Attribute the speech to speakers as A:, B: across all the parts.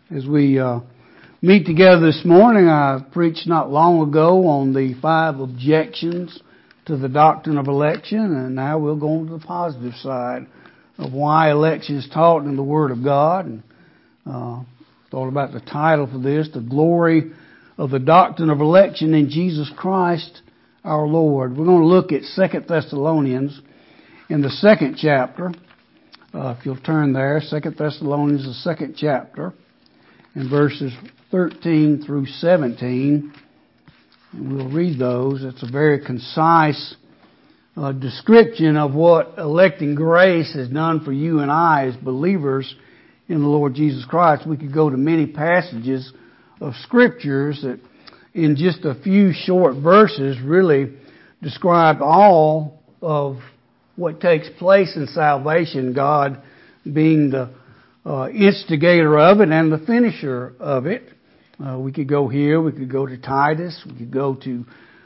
A: As we meet together this morning, I preached not long ago on the 5 objections to the doctrine of election, and now we'll go on to the positive side of why election is taught in the Word of God. And thought about the title for this, The Glory of the Doctrine of Election in Jesus Christ our Lord. We're going to look at 2 Thessalonians in the 2nd chapter. If you'll turn there, 2 Thessalonians, the 2nd chapter, in verses 13 through 17. And we'll read those. It's a very concise description of what electing grace has done for you and I as believers in the Lord Jesus Christ. We could go to many passages of scriptures that in just a few short verses really describe all of what takes place in salvation, God being the instigator of it and the finisher of it. We could go here, we could go to Titus, we could go to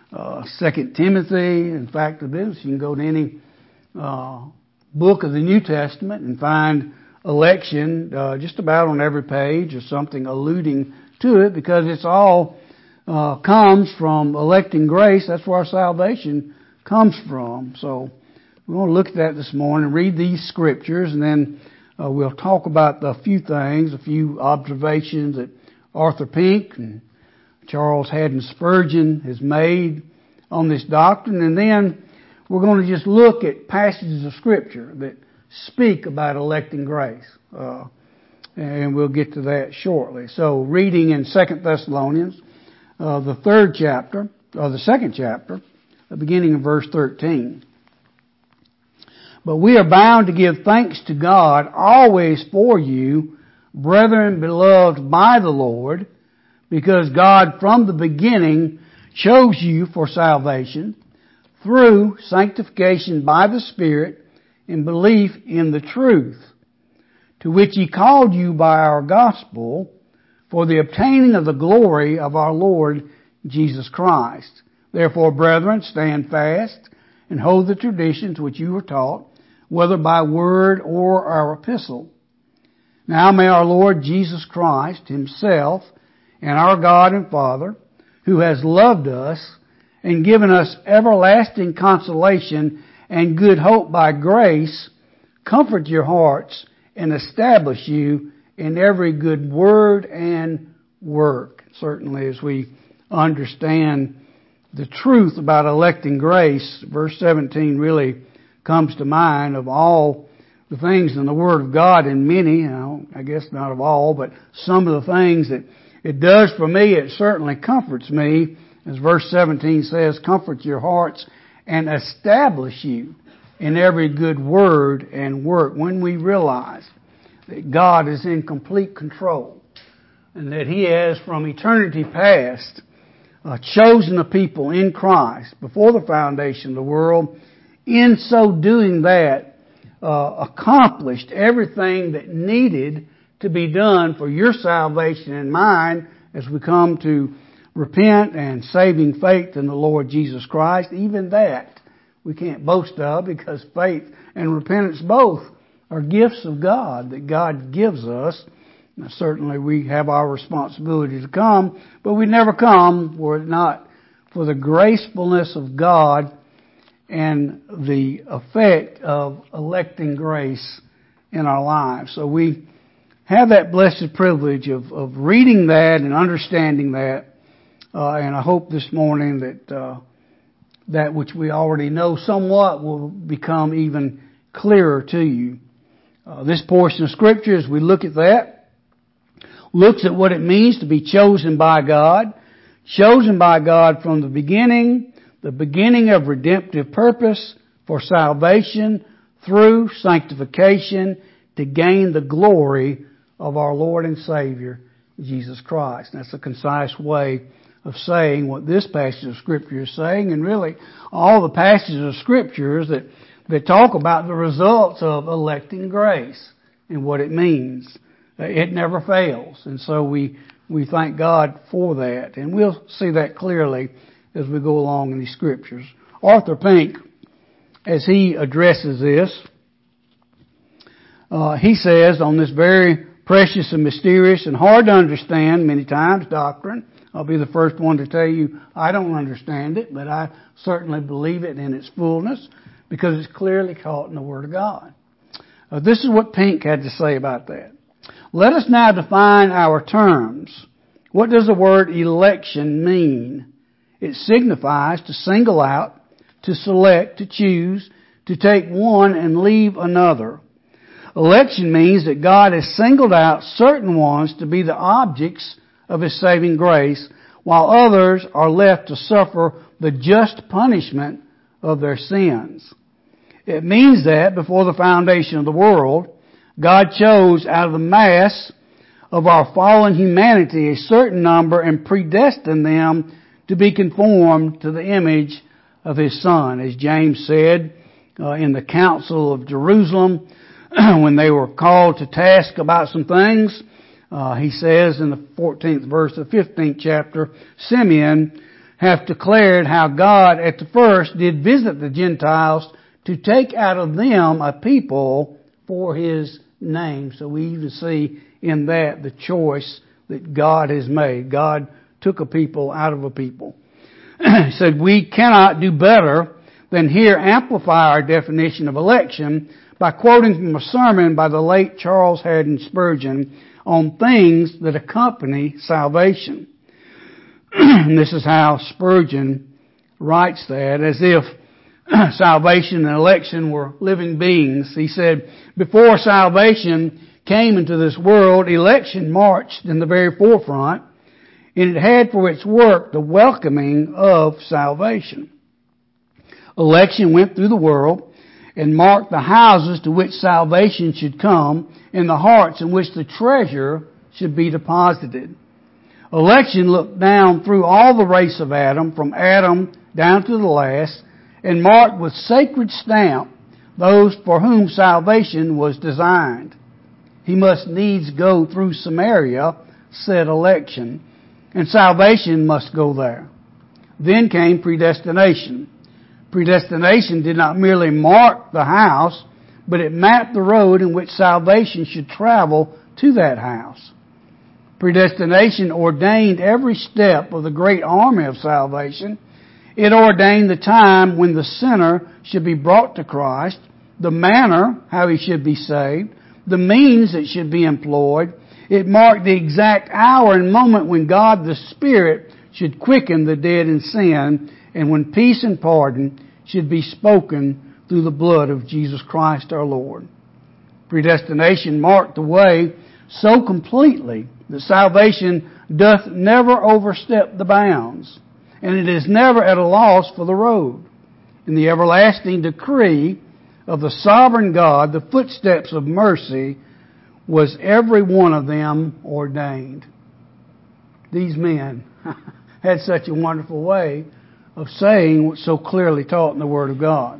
A: 2 Timothy. In fact, of this, you can go to any book of the New Testament and find election just about on every page or something alluding to it, because it's all comes from electing grace. That's where our salvation comes from. So we're going to look at that this morning, read these scriptures, and then we'll talk about a few things, a few observations that Arthur Pink and Charles Haddon Spurgeon has made on this doctrine. And then we're going to just look at passages of scripture that speak about electing grace. And we'll get to that shortly. So reading in 2 Thessalonians, the 3rd chapter, or the 2nd chapter, beginning in verse 13. But we are bound to give thanks to God always for you, brethren beloved by the Lord, because God from the beginning chose you for salvation through sanctification by the Spirit and belief in the truth, to which He called you by our gospel for the obtaining of the glory of our Lord Jesus Christ. Therefore, brethren, stand fast and hold the traditions which you were taught, whether by word or our epistle. Now may our Lord Jesus Christ Himself and our God and Father, who has loved us and given us everlasting consolation and good hope by grace, comfort your hearts and establish you in every good word and work. Certainly, as we understand the truth about electing grace, verse 17 really comes to mind of all the things in the Word of God, and many, I guess not of all, but some of the things that it does for me, it certainly comforts me. As verse 17 says, comfort your hearts and establish you in every good word and work. When we realize that God is in complete control and that He has from eternity past chosen a people in Christ before the foundation of the world, in so doing that, accomplished everything that needed to be done for your salvation and mine as we come to repent and saving faith in the Lord Jesus Christ. Even that we can't boast of, because faith and repentance both are gifts of God that God gives us. Now, certainly we have our responsibility to come, but we never come were it not for the gracefulness of God and the effect of electing grace in our lives. So we have that blessed privilege of reading that and understanding that. And I hope this morning that that which we already know somewhat will become even clearer to you. This portion of Scripture, as we look at that, looks at what it means to be chosen by God from the beginning of redemptive purpose for salvation through sanctification to gain the glory of our Lord and Savior, Jesus Christ. That's a concise way of saying what this passage of Scripture is saying, and really all the passages of Scriptures that talk about the results of electing grace and what it means. It never fails. And so we thank God for that. And we'll see that clearly as we go along in these Scriptures. Arthur Pink, as he addresses this, he says on this very precious and mysterious and hard to understand many times doctrine. I'll be the first one to tell you I don't understand it, but I certainly believe it in its fullness because it's clearly taught in the Word of God. This is what Pink had to say about that. Let us now define our terms. What does the word election mean? It signifies to single out, to select, to choose, to take one and leave another. Election means that God has singled out certain ones to be the objects of His saving grace, while others are left to suffer the just punishment of their sins. It means that before the foundation of the world, God chose out of the mass of our fallen humanity a certain number and predestined them to be conformed to the image of His Son. As James said in the Council of Jerusalem, when they were called to task about some things, he says in the 14th verse of the 15th chapter, Simeon hath declared how God at the first did visit the Gentiles to take out of them a people for His name. So we even see in that the choice that God has made. God took a people out of a people. He said we cannot do better than here amplify our definition of election by quoting from a sermon by the late Charles Haddon Spurgeon on things that accompany salvation. And this is how Spurgeon writes that, as if salvation and election were living beings. He said, before salvation came into this world, election marched in the very forefront, and it had for its work the welcoming of salvation. Election went through the world and marked the houses to which salvation should come and the hearts in which the treasure should be deposited. Election looked down through all the race of Adam, from Adam down to the last, and marked with sacred stamp those for whom salvation was designed. He must needs go through Samaria, said election, and salvation must go there. Then came predestination. Predestination did not merely mark the house, but it mapped the road in which salvation should travel to that house. Predestination ordained every step of the great army of salvation. It ordained the time when the sinner should be brought to Christ, the manner how he should be saved, the means that should be employed. It marked the exact hour and moment when God the Spirit should quicken the dead in sin, and when peace and pardon should be spoken through the blood of Jesus Christ our Lord. Predestination marked the way so completely that salvation doth never overstep the bounds, and it is never at a loss for the road. In the everlasting decree of the sovereign God, the footsteps of mercy was every one of them ordained. These men had such a wonderful way of saying what's so clearly taught in the Word of God.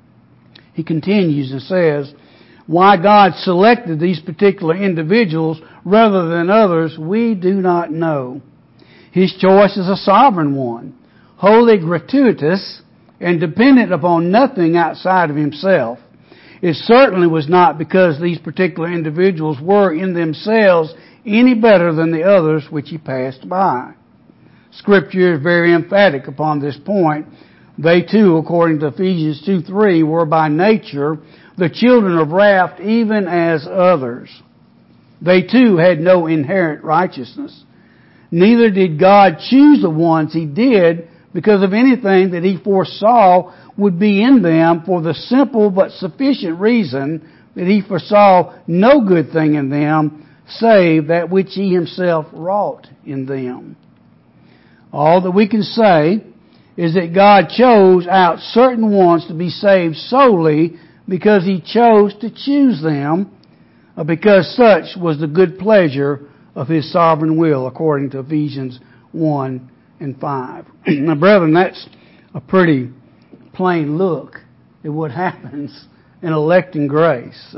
A: He continues and says, why God selected these particular individuals rather than others, we do not know. His choice is a sovereign one, wholly gratuitous and dependent upon nothing outside of Himself. It certainly was not because these particular individuals were in themselves any better than the others which He passed by. Scripture is very emphatic upon this point. They too, according to Ephesians 2:3, were by nature the children of wrath even as others. They too had no inherent righteousness. Neither did God choose the ones He did because of anything that He foresaw would be in them, for the simple but sufficient reason that He foresaw no good thing in them save that which He Himself wrought in them. All that we can say is that God chose out certain ones to be saved solely because He chose to choose them, because such was the good pleasure of His sovereign will, according to Ephesians 1 and 5. Now, brethren, that's a pretty plain look at what happens in electing grace.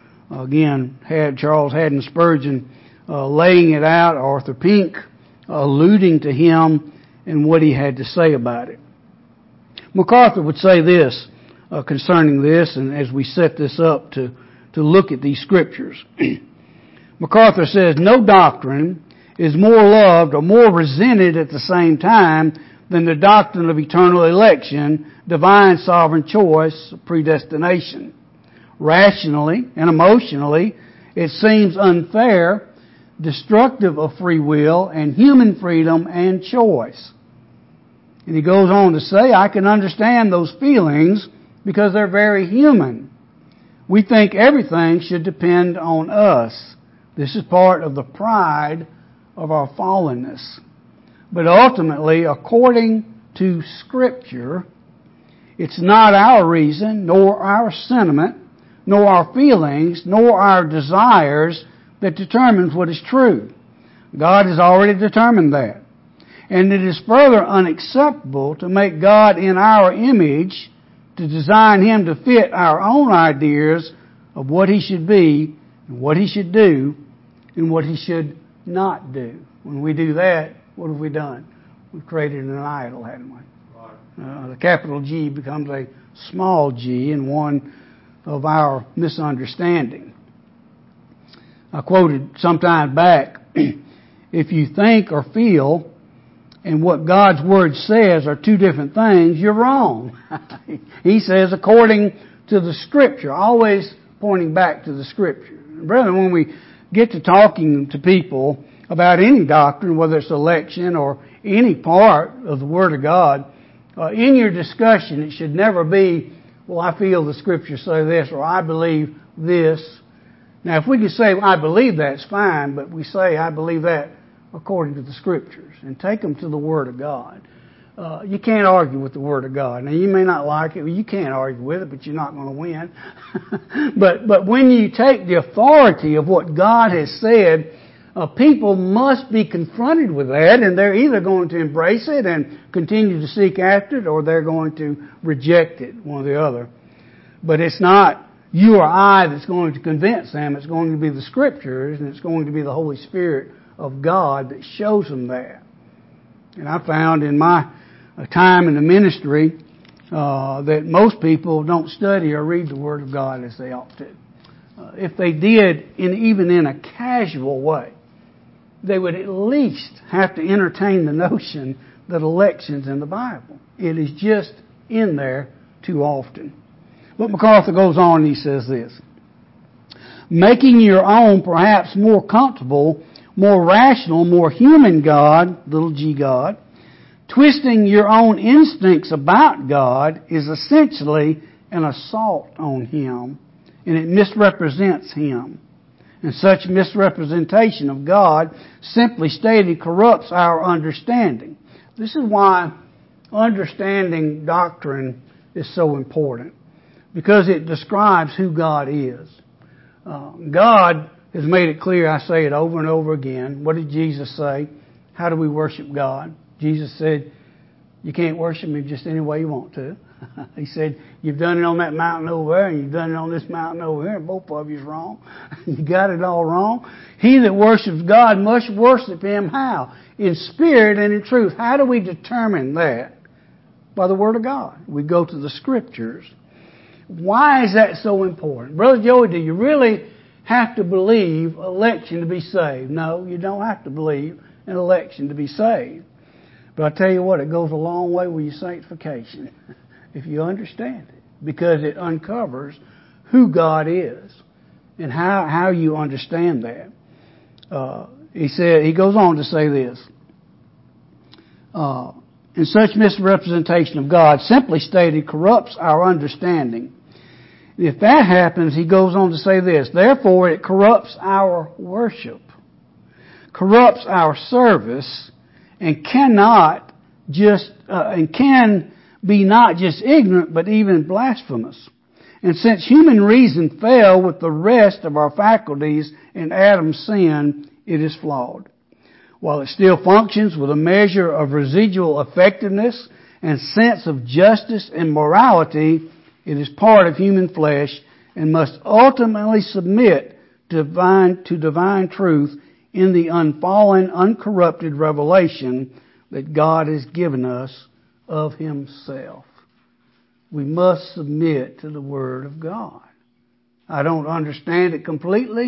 A: Again, Charles Haddon Spurgeon laying it out, Arthur Pink alluding to him and what he had to say about it. MacArthur would say this concerning this, and as we set this up to look at these scriptures. MacArthur says, no doctrine is more loved or more resented at the same time than the doctrine of eternal election, divine sovereign choice, predestination. Rationally and emotionally, it seems unfair, destructive of free will and human freedom and choice. And he goes on to say, I can understand those feelings because they're very human. We think everything should depend on us. This is part of the pride of our fallenness. But ultimately, according to Scripture, it's not our reason, nor our sentiment, nor our feelings, nor our desires that determines what is true. God has already determined that. And it is further unacceptable to make God in our image, to design Him to fit our own ideas of what He should be, and what He should do, and what He should not do. When we do that, what have we done? We've created an idol, haven't we? The capital G becomes a small g in one of our misunderstanding. I quoted some time back, if you think or feel and what God's Word says are two different things, you're wrong. He says according to the Scripture, always pointing back to the Scripture. Brethren, when we get to talking to people about any doctrine, whether it's election or any part of the Word of God, in your discussion, it should never be, well, I feel the Scriptures say this, or I believe this. Now, if we can say, I believe that, it's fine, but we say, I believe that according to the Scriptures, and take them to the Word of God. You can't argue with the Word of God. Now, you may not like it, you can't argue with it, but you're not going to win. But when you take the authority of what God has said, people must be confronted with that, and they're either going to embrace it and continue to seek after it, or they're going to reject it, one or the other. But it's not you or I that's going to convince them. It's going to be the Scriptures, and it's going to be the Holy Spirit of God that shows them that. And I found in my time in the ministry that most people don't study or read the Word of God as they ought to. If they did, even in a casual way, they would at least have to entertain the notion that election's in the Bible. It is just in there too often. But MacArthur goes on and he says this, making your own perhaps more comfortable, more rational, more human God, little g God, twisting your own instincts about God is essentially an assault on Him, and it misrepresents Him. And such misrepresentation of God, simply stated, corrupts our understanding. This is why understanding doctrine is so important, because it describes who God is. God has made it clear, I say it over and over again. What did Jesus say? How do we worship God? Jesus said, you can't worship Me just any way you want to. He said, you've done it on that mountain over there, and you've done it on this mountain over here, and both of you's wrong. You got it all wrong. He that worships God must worship Him how? In spirit and in truth. How do we determine that? By the Word of God. We go to the Scriptures. Why is that so important? Brother Joey, do you really have to believe election to be saved? No, you don't have to believe an election to be saved. But I tell you what, it goes a long way with your sanctification if you understand it, because it uncovers who God is and how you understand that. He goes on to say this. And such misrepresentation of God, simply stated, corrupts our understanding. If that happens, he goes on to say this, therefore it corrupts our worship, corrupts our service, and can be not just ignorant, but even blasphemous. And since human reason fell with the rest of our faculties in Adam's sin, it is flawed. While it still functions with a measure of residual effectiveness and sense of justice and morality, it is part of human flesh and must ultimately submit to divine truth in the unfallen, uncorrupted revelation that God has given us of Himself. We must submit to the Word of God. I don't understand it completely,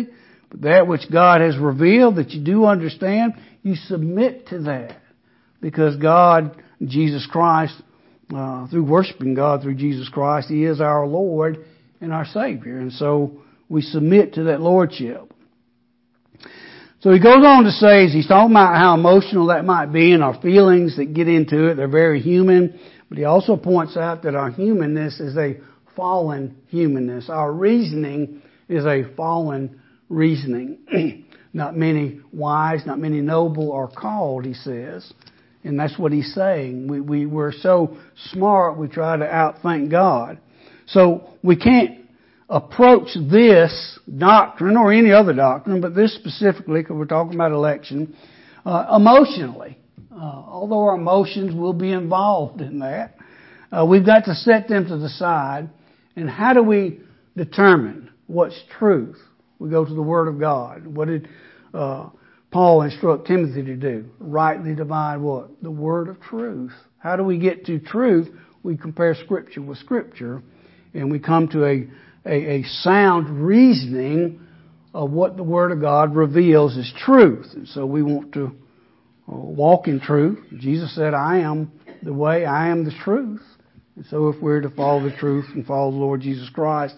A: But that which God has revealed that you do understand, you submit to that. Because God, Jesus Christ, through worshiping God through Jesus Christ, He is our Lord and our Savior. And so we submit to that Lordship. So he goes on to say, as he's talking about how emotional that might be and our feelings that get into it, they're very human. But he also points out that our humanness is a fallen humanness. Our reasoning is a fallen reasoning. Not many wise, not many noble are called, he says. And that's what he's saying. We're so smart, we try to outthink God. So we can't approach this doctrine or any other doctrine, but this specifically, because we're talking about election, emotionally. Although our emotions will be involved in that, we've got to set them to the side. And how do we determine what's truth? We go to the Word of God. What did Paul instruct Timothy to do? Rightly divide what? The word of truth. How do we get to truth? We compare Scripture with Scripture, and we come to a sound reasoning of what the Word of God reveals as truth. And so we want to walk in truth. Jesus said, I am the way, I am the truth. And so if we're to follow the truth and follow the Lord Jesus Christ,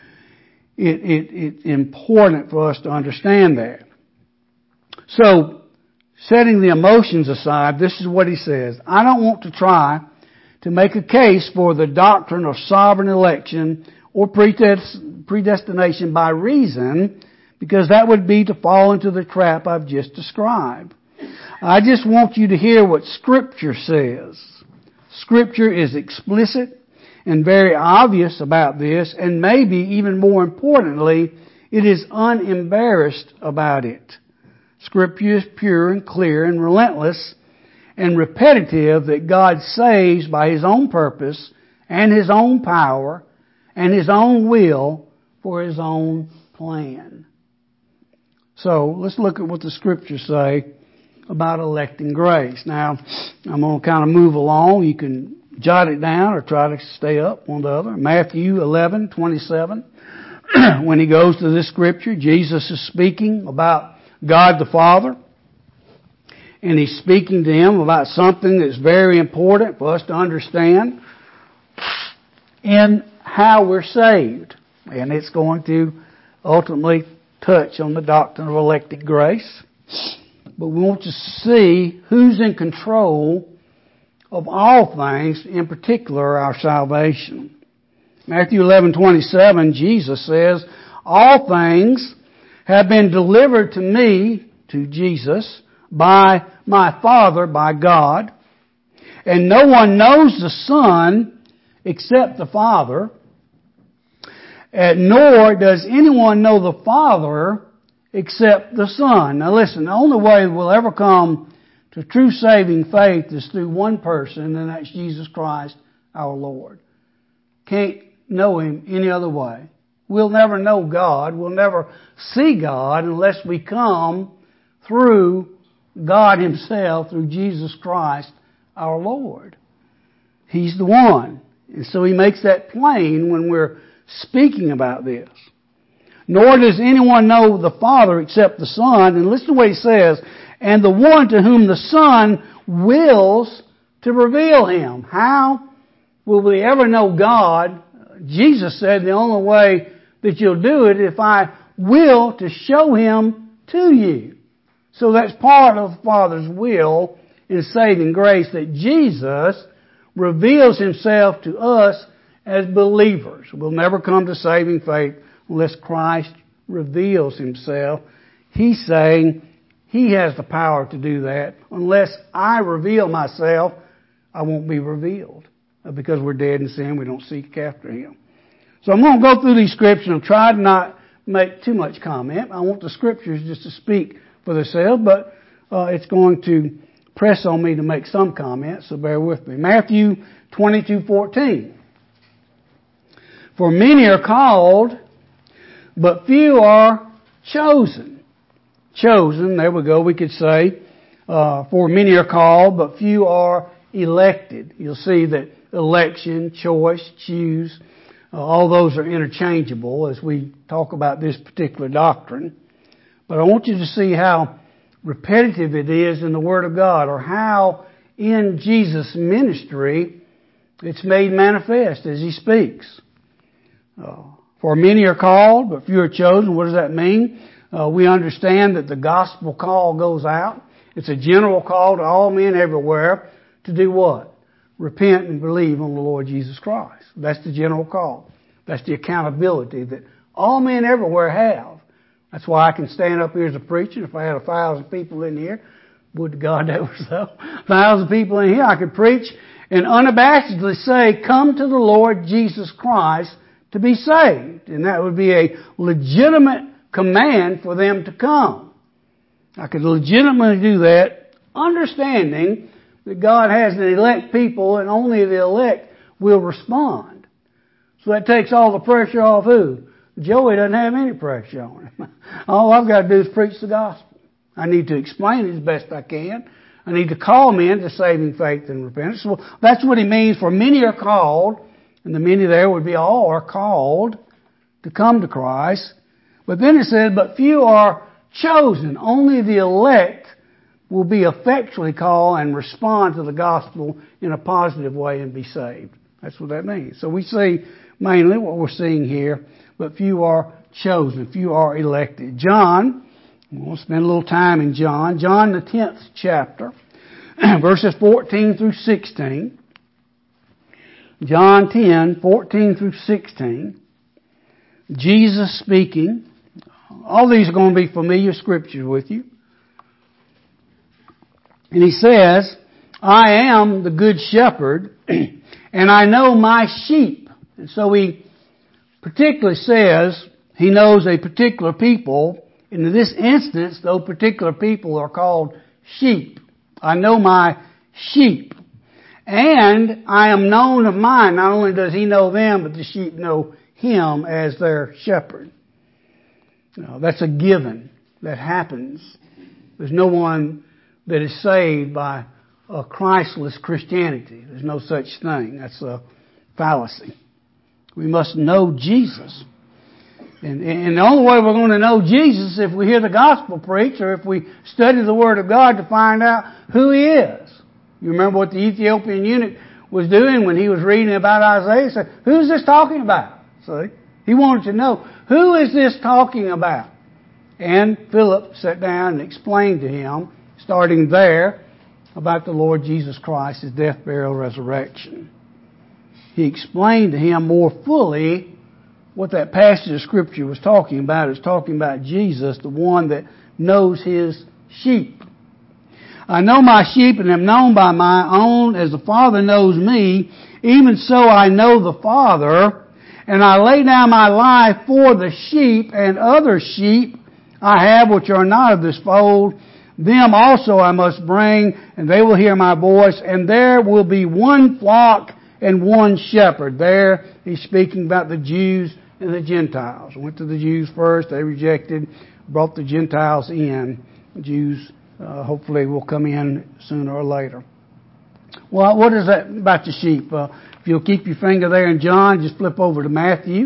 A: it's important for us to understand that. So, setting the emotions aside, this is what he says. I don't want to try to make a case for the doctrine of sovereign election or predestination by reason, because that would be to fall into the trap I've just described. I just want you to hear what Scripture says. Scripture is explicit and very obvious about this, and maybe even more importantly, it is unembarrassed about it. Scripture is pure and clear and relentless and repetitive that God saves by His own purpose and His own power and His own will for His own plan. So let's look at what the Scriptures say about electing grace. Now, I'm going to kind of move along. You can jot it down or try to stay up one or the other. Matthew 11:27. When he goes to this Scripture, Jesus is speaking about God the Father. And He's speaking to Him about something that's very important for us to understand in how we're saved. And it's going to ultimately touch on the doctrine of elected grace. But we want to see who's in control of all things, in particular our salvation. Matthew 11:27, Jesus says, all things have been delivered to me, to Jesus, by my Father, by God. And no one knows the Son except the Father, nor does anyone know the Father except the Son. Now listen, the only way we'll ever come to true saving faith is through one person, and that's Jesus Christ, our Lord. Can't know Him any other way. We'll never know God. We'll never see God unless we come through God Himself, through Jesus Christ, our Lord. He's the one. And so He makes that plain when we're speaking about this. Nor does anyone know the Father except the Son. And listen to what He says. And the one to whom the Son wills to reveal Him. How will we ever know God? Jesus said the only way that you'll do it if I will to show Him to you. So that's part of the Father's will in saving grace, that Jesus reveals Himself to us as believers. We'll never come to saving faith unless Christ reveals Himself. He's saying He has the power to do that. Unless I reveal myself, I won't be revealed. Because we're dead in sin, we don't seek after Him. So I'm going to go through these scriptures and try to not make too much comment. I want the scriptures just to speak for themselves, but it's going to press on me to make some comments, so bear with me. Matthew 22:14. For many are called, but few are chosen. Chosen, there we go, we could say, for many are called, but few are elected. You'll see that election, choice, choose, all those are interchangeable as we talk about this particular doctrine. But I want you to see how repetitive it is in the Word of God, or how in Jesus' ministry it's made manifest as He speaks. For many are called, but few are chosen. What does that mean? We understand that the gospel call goes out. It's a general call to all men everywhere to do what? Repent and believe on the Lord Jesus Christ. That's the general call. That's the accountability that all men everywhere have. That's why I can stand up here as a preacher. If I had 1,000 people in here, would to God that was so. 1,000 people in here, I could preach and unabashedly say, come to the Lord Jesus Christ to be saved. And that would be a legitimate command for them to come. I could legitimately do that, understanding that God has an elect people and only the elect will respond. So that takes all the pressure off who? Joey doesn't have any pressure on him. All I've got to do is preach the gospel. I need to explain it as best I can. I need to call men to saving faith and repentance. Well, that's what he means, for many are called, and the many there would be all are called to come to Christ. But then it says, but few are chosen. Only the elect will be effectually called and respond to the gospel in a positive way and be saved. That's what that means. So we see mainly what we're seeing here, but few are chosen, few are elected. John, we'll spend a little time in John. John, the 10th chapter, verses 14 through 16. John 10, 14 through 16. Jesus speaking. All these are going to be familiar scriptures with you. And he says, I am the good shepherd, and I know my sheep. And so he particularly says he knows a particular people. And in this instance, those particular people are called sheep. I know my sheep. And I am known of mine. Not only does he know them, but the sheep know him as their shepherd. That's a given. That happens. There's no one that is saved by a Christless Christianity. There's no such thing. That's a fallacy. We must know Jesus. And the only way we're going to know Jesus is if we hear the gospel preached, or if we study the Word of God to find out who He is. You remember what the Ethiopian eunuch was doing when he was reading about Isaiah? He said, who's this talking about? See? He wanted to know, who is this talking about? And Philip sat down and explained to him, starting there, about the Lord Jesus Christ, His death, burial, resurrection. He explained to him more fully what that passage of Scripture was talking about. It was talking about Jesus, the one that knows His sheep. I know my sheep and am known by my own, as the Father knows me, even so I know the Father, and I lay down my life for the sheep, and other sheep I have which are not of this fold. Them also I must bring, and they will hear my voice, and there will be one flock and one shepherd. There he's speaking about the Jews and the Gentiles. Went to the Jews first, they rejected, brought the Gentiles in. The Jews hopefully will come in sooner or later. Well, what is that about the sheep? If you'll keep your finger there in John, just flip over to Matthew,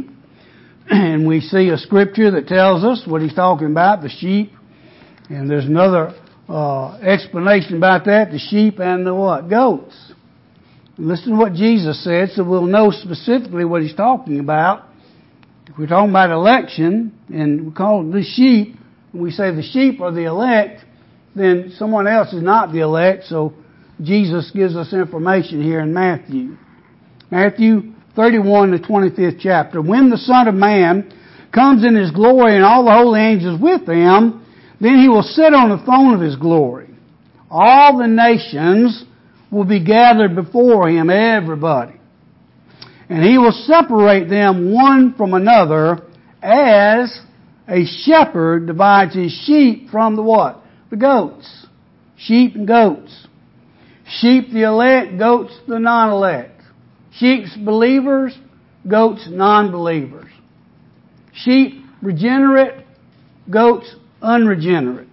A: and we see a scripture that tells us what he's talking about, the sheep. And there's another explanation about that, the sheep and the what? Goats. Listen to what Jesus said, so we'll know specifically what he's talking about. If we're talking about election, and we call it the sheep, and we say the sheep are the elect, then someone else is not the elect, so Jesus gives us information here in Matthew. Matthew 31, the 25th chapter. When the Son of Man comes in His glory and all the holy angels with Him, then He will sit on the throne of His glory. All the nations will be gathered before Him, everybody. And He will separate them one from another, as a shepherd divides his sheep from the what? The goats. Sheep and goats. Sheep the elect, goats the non-elect. Sheep's believers, goats non-believers. Sheep regenerate, goats unregenerate.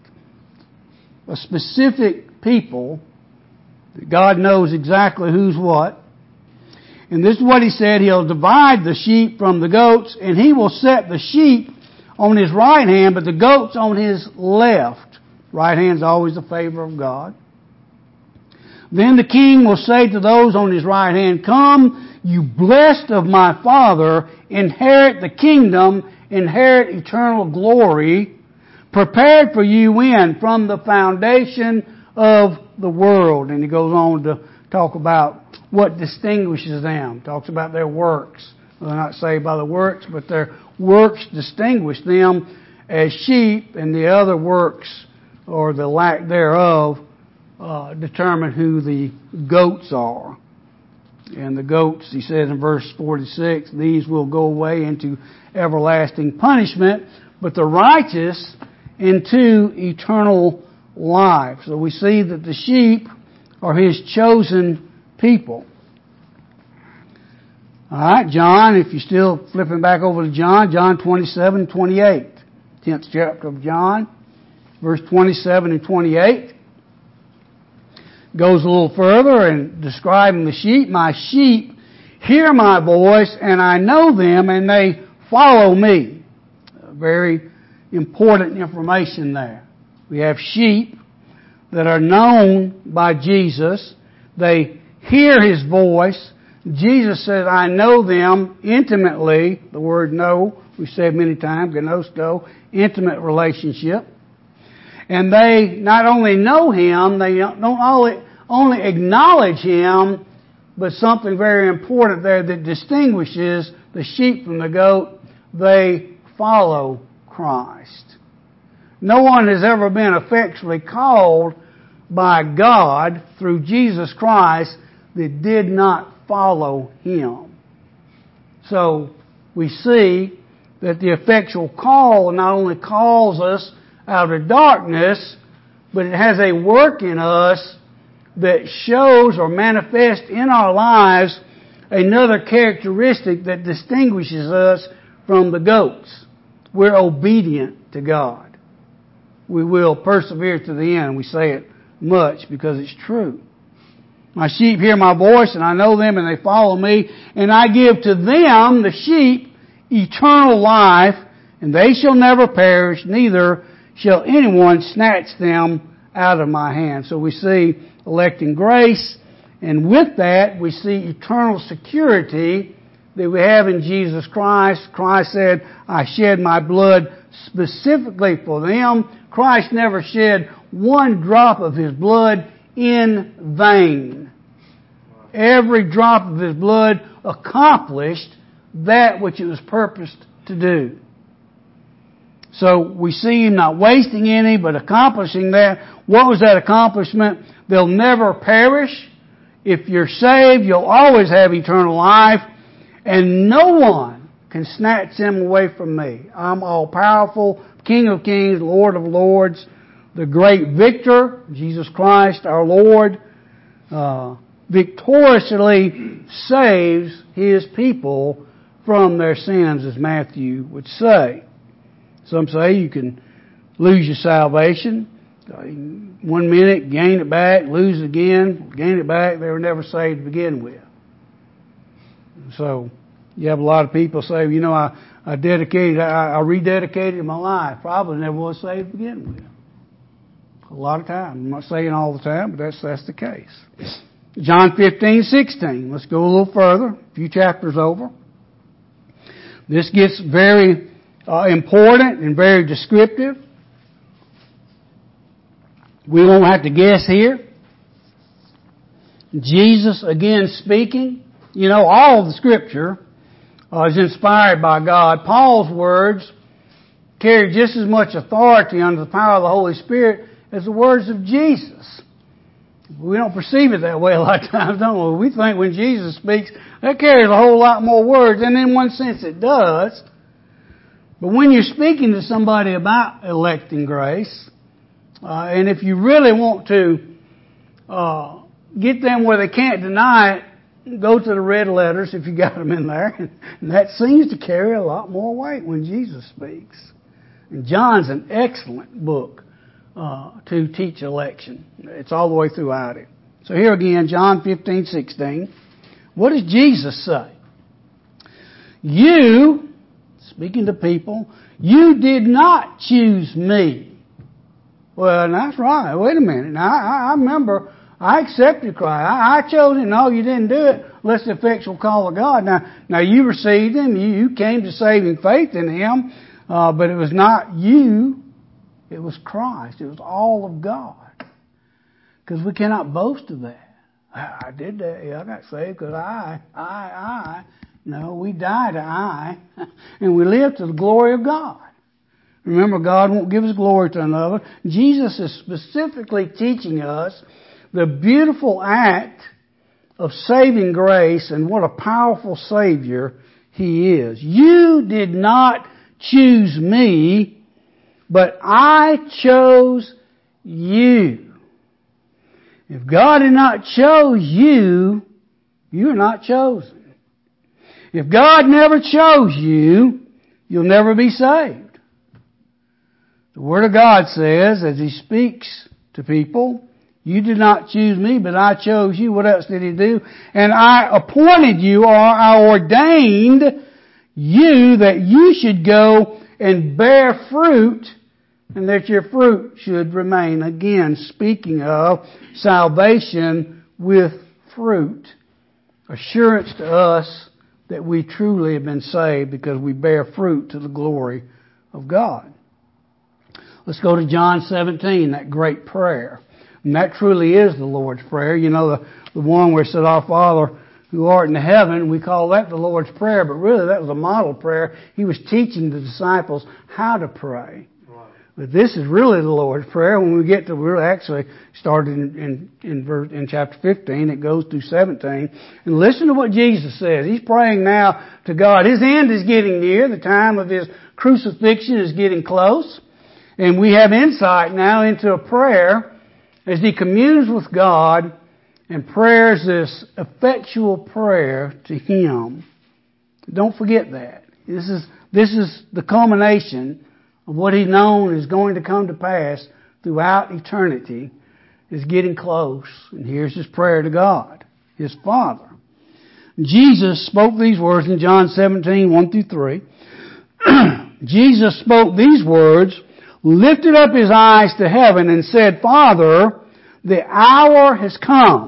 A: A specific people that God knows exactly who's what. And this is what He said, He'll divide the sheep from the goats, and He will set the sheep on his right hand, but the goats on his left. Right hand's always the favor of God. Then the king will say to those on his right hand, "Come, you blessed of my Father, inherit the kingdom, inherit eternal glory, prepared for you from the foundation of the world." And he goes on to talk about what distinguishes them. Talks about their works. Well, they're not saved by the works, but their works distinguish them as sheep, and the other works, or the lack thereof, determine who the goats are. And the goats, he says in verse 46, "These will go away into everlasting punishment, but the righteous into eternal life." So we see that the sheep are his chosen people. All right, John, if you're still flipping back over to John 27:28, 10th chapter of John, verse 27 and 28. Goes a little further in describing the sheep. "My sheep hear my voice, and I know them, and they follow me." Very important information there. We have sheep that are known by Jesus. They hear his voice. Jesus said, "I know them intimately." The word know, we've said many times, gnosko, intimate relationship. And they not only know him, they don't only acknowledge him, but something very important there that distinguishes the sheep from the goat, they follow Christ. No one has ever been effectually called by God through Jesus Christ that did not follow him. So we see that the effectual call not only calls us out of darkness, but it has a work in us that shows or manifests in our lives another characteristic that distinguishes us from the goats. We're obedient to God. We will persevere to the end. We say it much because it's true. "My sheep hear my voice, and I know them, and they follow me, and I give to them," the sheep, "eternal life, and they shall never perish, neither shall anyone snatch them out of my hand." So we see electing grace, and with that we see eternal security that we have in Jesus Christ. Christ said, "I shed my blood specifically for them." Christ never shed one drop of his blood in vain. Every drop of his blood accomplished that which it was purposed to do. So we see him not wasting any, but accomplishing that. What was that accomplishment? They'll never perish. If you're saved, you'll always have eternal life, and no one can snatch them away from me. I'm all-powerful, King of kings, Lord of lords, the great victor, Jesus Christ our Lord, victoriously saves his people from their sins, as Matthew would say. Some say you can lose your salvation. 1 minute, gain it back, lose it again, gain it back. They were never saved to begin with. So you have a lot of people say, you know, I rededicated my life. Probably never was saved to begin with. A lot of times. I'm not saying all the time, but that's the case. John 15:16. Let's go a little further. A few chapters over. This gets very important and very descriptive. We won't have to guess here. Jesus again speaking. You know, all of the Scripture is inspired by God. Paul's words carry just as much authority under the power of the Holy Spirit as the words of Jesus. We don't perceive it that way a lot of times, don't we? We think when Jesus speaks, that carries a whole lot more words, and in one sense it does. But when you're speaking to somebody about electing grace, and if you really want to get them where they can't deny it, go to the red letters if you got them in there. And that seems to carry a lot more weight when Jesus speaks. And John's an excellent book to teach election. It's all the way throughout it. So here again, John 15:16. What does Jesus say? You, speaking to people, you did not choose me. Well, that's right. Wait a minute. Now, I remember I accepted Christ. I chose Him. No, you didn't do it unless the effectual call of God. Now you received Him. You came to saving faith in Him. But it was not you. It was Christ. It was all of God. Because we cannot boast of that. I did that. Yeah, I got saved because I. No, we died to I. And we live to the glory of God. Remember, God won't give His glory to another. Jesus is specifically teaching us the beautiful act of saving grace and what a powerful Savior He is. You did not choose me, but I chose you. If God had not chose you, you're not chosen. If God never chose you, you'll never be saved. The Word of God says, as He speaks to people, you did not choose me, but I chose you. What else did He do? And I appointed you, or I ordained you, that you should go and bear fruit, and that your fruit should remain. Again, speaking of salvation with fruit. Assurance to us that we truly have been saved because we bear fruit to the glory of God. Let's go to John 17, that great prayer. And that truly is the Lord's Prayer. You know, the one where it said, Our Father who art in heaven, we call that the Lord's Prayer, but really that was a model prayer. He was teaching the disciples how to pray. Right. But this is really the Lord's Prayer. When we get to, really actually started in chapter 15, it goes through 17. And listen to what Jesus says. He's praying now to God. His end is getting near. The time of His crucifixion is getting close. And we have insight now into a prayer as He communes with God and prayers this effectual prayer to Him. Don't forget that. This is the culmination of what He's known is going to come to pass throughout eternity. Is getting close. And here's His prayer to God, His Father. Jesus spoke these words in John 17, 1 through 3. Jesus spoke these words, lifted up His eyes to heaven and said, Father, the hour has come.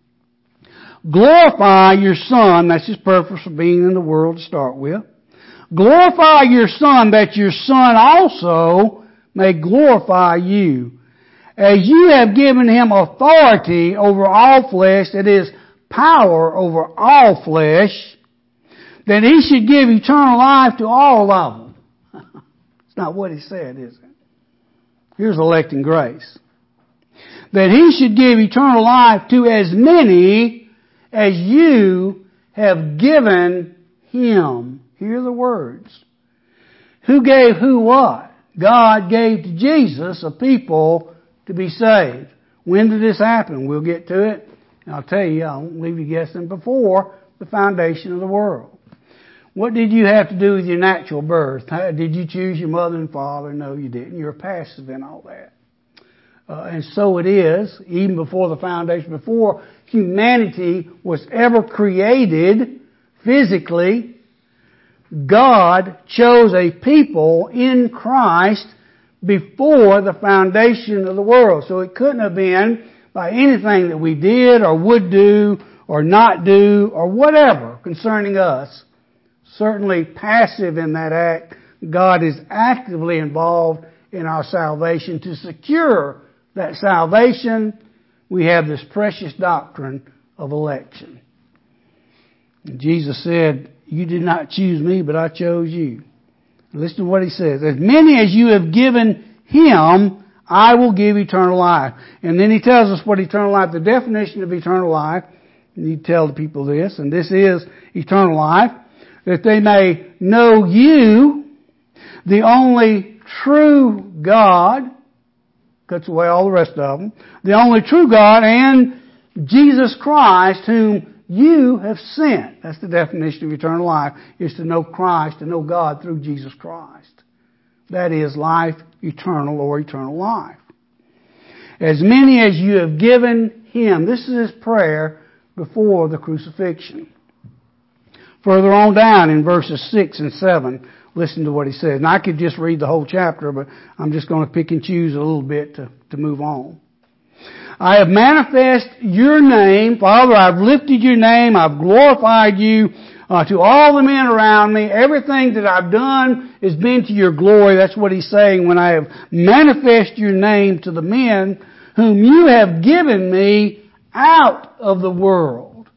A: Glorify your Son. That's His purpose for being in the world to start with. Glorify your Son, that your Son also may glorify you. As you have given Him authority over all flesh, that is, power over all flesh, that He should give eternal life to all of them. It's not what He said, is it? Here's electing grace. That He should give eternal life to as many as you have given Him. Hear the words. Who gave who what? God gave to Jesus a people to be saved. When did this happen? We'll get to it. And I'll tell you, I won't leave you guessing, before the foundation of the world. What did you have to do with your natural birth? Did you choose your mother and father? No, you didn't. You're passive in all that. And so it is, even before the foundation, before humanity was ever created physically, God chose a people in Christ before the foundation of the world. So it couldn't have been by anything that we did or would do or not do or whatever concerning us. Certainly passive in that act. God is actively involved in our salvation. To secure that salvation, we have this precious doctrine of election. And Jesus said, you did not choose me, but I chose you. Listen to what He says. As many as you have given Him, I will give eternal life. And then He tells us what eternal life, the definition of eternal life. You need to tell the people this, and this is eternal life, that they may know you, the only true God, cuts away all the rest of them, the only true God, and Jesus Christ, whom you have sent. That's the definition of eternal life, is to know Christ, to know God through Jesus Christ. That is life eternal or eternal life. As many as you have given Him. This is His prayer before the crucifixion. Further on down in verses 6 and 7, listen to what he says. And I could just read the whole chapter, but I'm just going to pick and choose a little bit to move on. I have manifested your name. Father, I've lifted your name. I've glorified you to all the men around me. Everything that I've done has been to your glory. That's what he's saying when I have manifested your name to the men whom you have given me out of the world.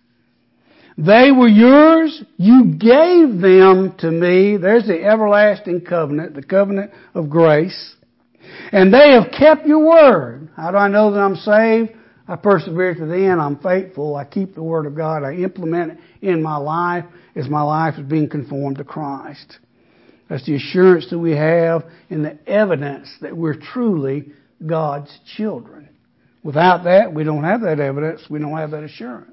A: They were yours. You gave them to me. There's the everlasting covenant, the covenant of grace. And they have kept your word. How do I know that I'm saved? I persevere to the end. I'm faithful. I keep the word of God. I implement it in my life as my life is being conformed to Christ. That's the assurance that we have and the evidence that we're truly God's children. Without that, we don't have that evidence. We don't have that assurance.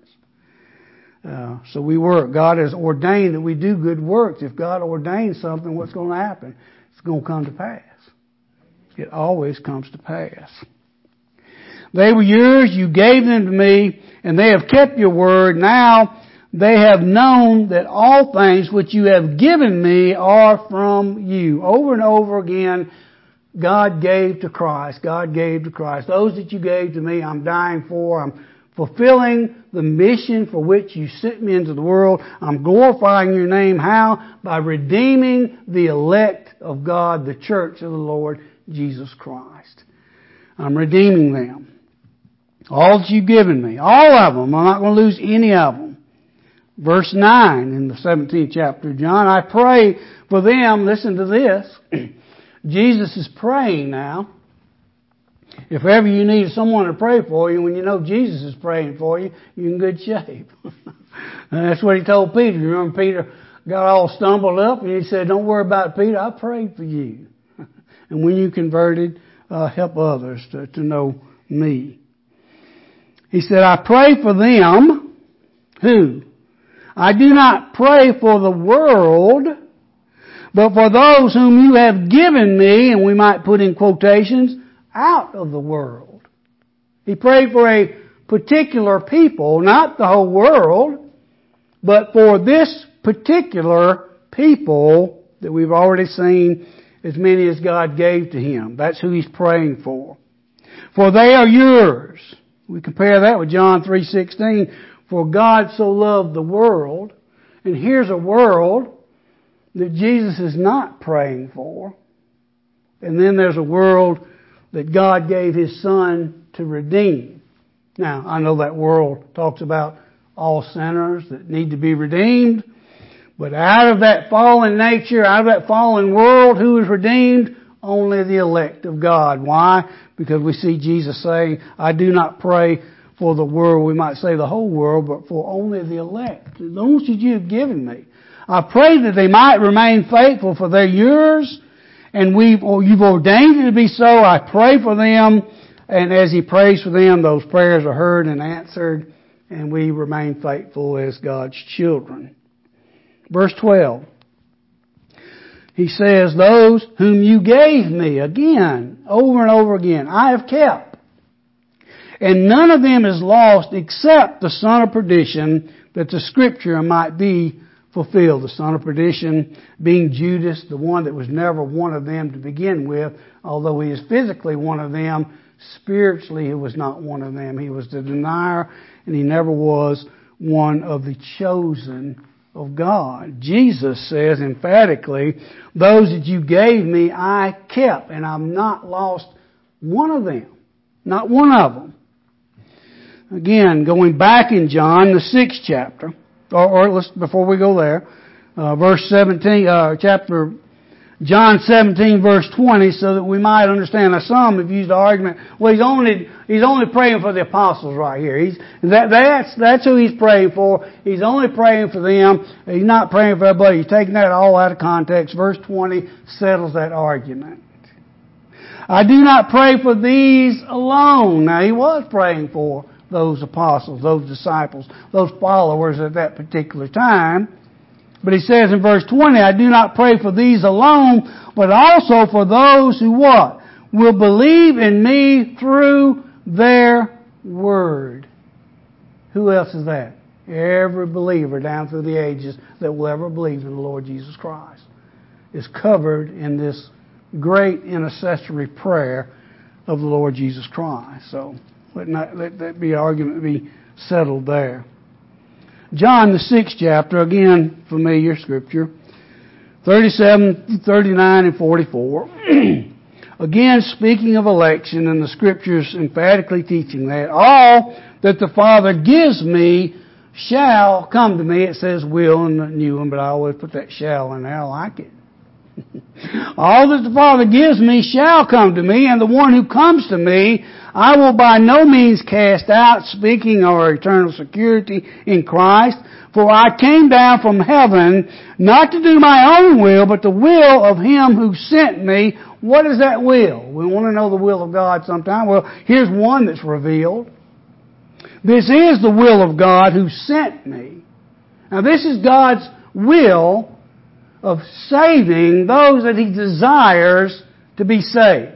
A: So we work. God has ordained that we do good works. If God ordains something, what's going to happen? It's going to come to pass. It always comes to pass. They were yours, you gave them to me, and they have kept your word. Now they have known that all things which you have given me are from you. Over and over again, God gave to Christ. God gave to Christ. Those that you gave to me, I'm dying for. I'm fulfilling the mission for which you sent me into the world. I'm glorifying your name. How? By redeeming the elect of God, the church of the Lord Jesus Christ. I'm redeeming them. All that you've given me. All of them. I'm not going to lose any of them. Verse 9 in the 17th chapter of John. I pray for them. Listen to this. Jesus is praying now. If ever you need someone to pray for you, when you know Jesus is praying for you, you're in good shape. And that's what he told Peter. You remember Peter got all stumbled up and he said, don't worry about it, Peter. I prayed for you. And when you converted, help others to know me. He said, I pray for them. Who? I do not pray for the world, but for those whom you have given me, and we might put in quotations, out of the world. He prayed for a particular people, not the whole world, but for this particular people that we've already seen, as many as God gave to him. That's who he's praying for. For they are yours. We compare that with John 3:16. For God so loved the world. And here's a world that Jesus is not praying for. And then there's a world that God gave his Son to redeem. Now, I know that world talks about all sinners that need to be redeemed. But out of that fallen nature, out of that fallen world, who is redeemed? Only the elect of God. Why? Because we see Jesus saying, I do not pray for the world, we might say the whole world, but for only the elect. Those that you have given me. I pray that they might remain faithful, for they're yours, and you've ordained it to be so. I pray for them, and as he prays for them, those prayers are heard and answered, and we remain faithful as God's children. Verse 12. He says, those whom you gave me, again, over and over again, I have kept. And none of them is lost except the son of perdition, that the scripture might be fulfilled. The son of perdition being Judas, the one that was never one of them to begin with, although he is physically one of them, spiritually he was not one of them. He was the denier, and he never was one of the chosen of God. Jesus says emphatically, those that you gave me, I kept, and I've not lost one of them. Not one of them. Again, going back in John, the 6th chapter, or let's, before we go there, verse 17, chapter, John 17 verse 20, so that we might understand. Now some have used the argument, well, he's only praying for the apostles right here. That's who he's praying for. He's only praying for them. He's not praying for everybody. He's taking that all out of context. Verse 20 settles that argument. I do not pray for these alone. Now he was praying for those apostles, those disciples, those followers at that particular time. But he says in verse 20, I do not pray for these alone, but also for those who what? Will believe in me through their word. Who else is that? Every believer down through the ages that will ever believe in the Lord Jesus Christ. is covered in this great intercessory prayer of the Lord Jesus Christ. So let that be argument be settled there. John, the 6th chapter, again, familiar scripture, 37, 39, and 44. Again, speaking of election, and the scriptures emphatically teaching that, all that the Father gives me shall come to me. It says will in the new one, but I always put that shall in there. I like it. All that the Father gives me shall come to me, and the one who comes to me I will by no means cast out, speaking of our eternal security in Christ. For I came down from heaven not to do my own will, but the will of Him who sent me. What is that will? We want to know the will of God sometime. Well, here's one that's revealed. This is the will of God who sent me. Now this is God's will of saving those that He desires to be saved.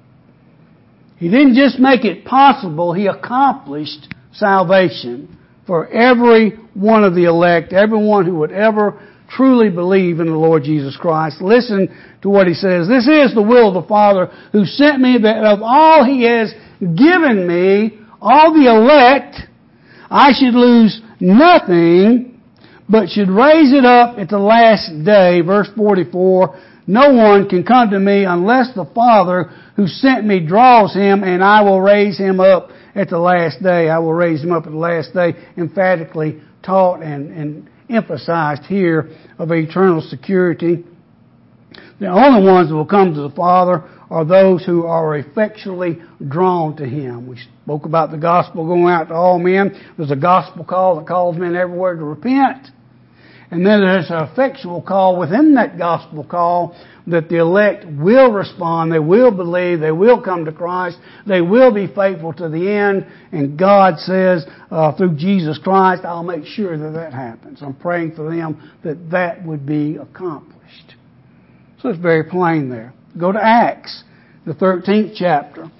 A: He didn't just make it possible, He accomplished salvation for every one of the elect, everyone who would ever truly believe in the Lord Jesus Christ. Listen to what He says. This is the will of the Father who sent me, that of all He has given me, all the elect, I should lose nothing, but should raise it up at the last day. Verse 44, no one can come to me unless the Father who sent me draws him, and I will raise him up at the last day. I will raise him up at the last day. Emphatically taught and emphasized here of eternal security. The only ones that will come to the Father are those who are effectually drawn to Him. We spoke about the gospel going out to all men. There's a gospel call that calls men everywhere to repent. And then there's an effectual call within that gospel call that the elect will respond, they will believe, they will come to Christ, they will be faithful to the end, and God says, through Jesus Christ, I'll make sure that that happens. I'm praying for them that that would be accomplished. So it's very plain there. Go to Acts, the 13th chapter,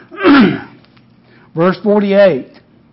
A: verse 48.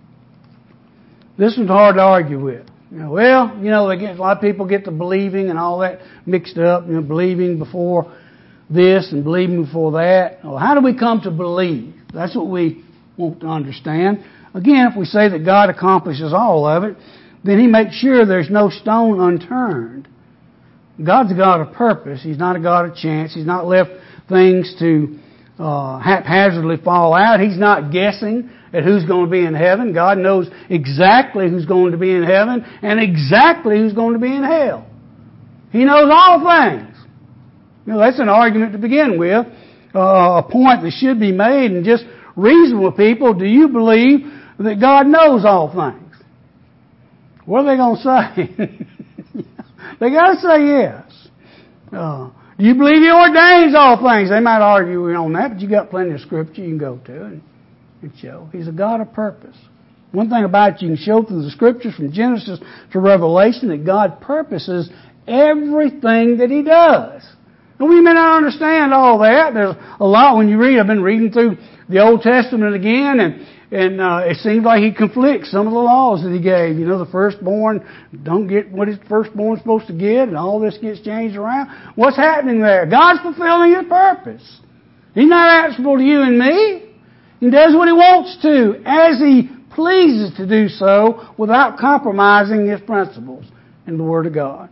A: This one's hard to argue with. A lot of people get to believing and all that mixed up, believing before this and believing before that. Well, how do we come to believe? That's what we want to understand. Again, if we say that God accomplishes all of it, then He makes sure there's no stone unturned. God's a God of purpose. He's not a God of chance. He's not left things to haphazardly fall out. He's not guessing at who's going to be in heaven. God knows exactly who's going to be in heaven and exactly who's going to be in hell. He knows all things. That's an argument to begin with, a point that should be made, and just reason with people. Do you believe that God knows all things? What are they going to say? They got to say yes. Do you believe He ordains all things? They might argue on that, but you got plenty of scripture you can go to and show. He's a God of purpose. One thing about it, you can show through the scriptures from Genesis to Revelation that God purposes everything that He does. And we may not understand all that. There's a lot when you read. I've been reading through the Old Testament again, and it seems like He conflicts some of the laws that He gave. The firstborn don't get what his firstborn's supposed to get, and all this gets changed around. What's happening there? God's fulfilling His purpose. He's not answerable to you and me. He does what He wants to, as He pleases to do so, without compromising His principles in the Word of God.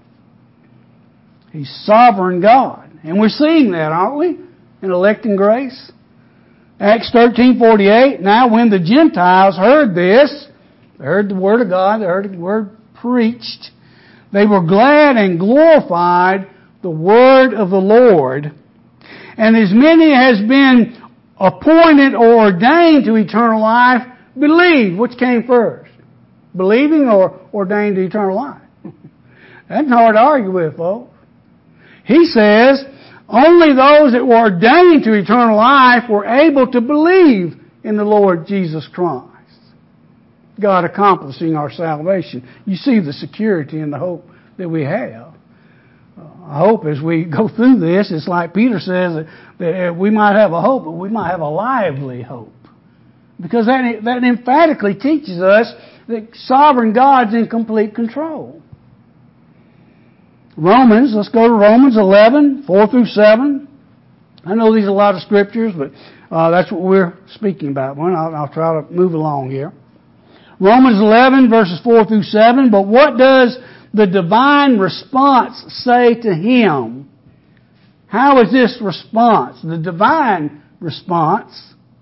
A: He's sovereign God. And we're seeing that, aren't we? In electing grace. Acts 13:48. Now when the Gentiles heard this, they heard the Word of God, they heard the Word preached, they were glad and glorified the Word of the Lord. And as many as been appointed or ordained to eternal life, believe. Which came first? Believing or ordained to eternal life? That's hard to argue with, folks. He says, only those that were ordained to eternal life were able to believe in the Lord Jesus Christ. God accomplishing our salvation. You see the security and the hope that we have. I hope as we go through this, it's like Peter says that we might have a hope, but we might have a lively hope. Because that emphatically teaches us that sovereign God's in complete control. Romans, let's go to Romans 11, 4 through 7. I know these are a lot of scriptures, but that's what we're speaking about. Well, I'll try to move along here. Romans 11, verses 4 through 7. But what does the divine response say to him? How is this response? The divine response.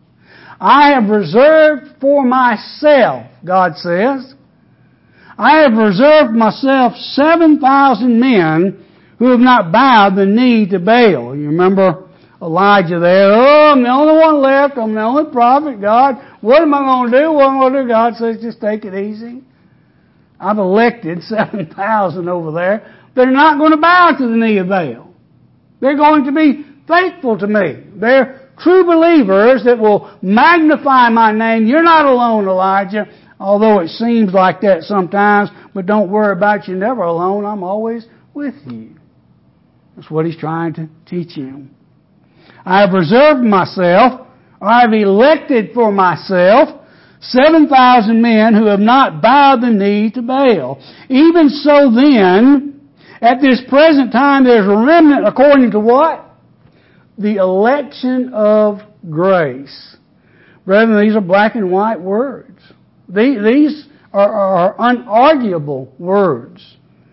A: I have reserved for myself, God says, I have reserved myself 7,000 men who have not bowed the knee to Baal. You remember Elijah there? Oh, I'm the only one left. I'm the only prophet. God, what am I going to do? What am I going to do? God says, just take it easy. I've elected 7,000 over there. They're not going to bow to the knee of Baal. They're going to be faithful to me. They're true believers that will magnify my name. You're not alone, Elijah, although it seems like that sometimes, but don't worry about it. You're never alone. I'm always with you. That's what he's trying to teach him. I have reserved myself, or I have elected for myself 7,000 men who have not bowed the knee to Baal. Even so then, at this present time, there's a remnant according to what? The election of grace. Brethren, these are black and white words. These are unarguable words.